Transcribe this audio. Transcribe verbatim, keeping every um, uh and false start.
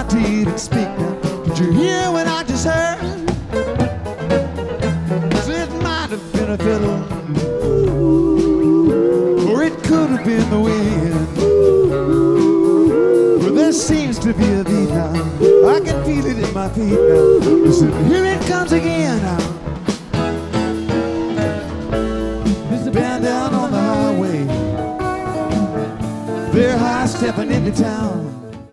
to even speak now. Did you hear what I just heard? It might have been a fiddle, or it could have been the wind. But there seems to be a beat now. I can feel it in my feet now. Listen, here it comes again now. There's a band down on the highway. They're high stepping into town.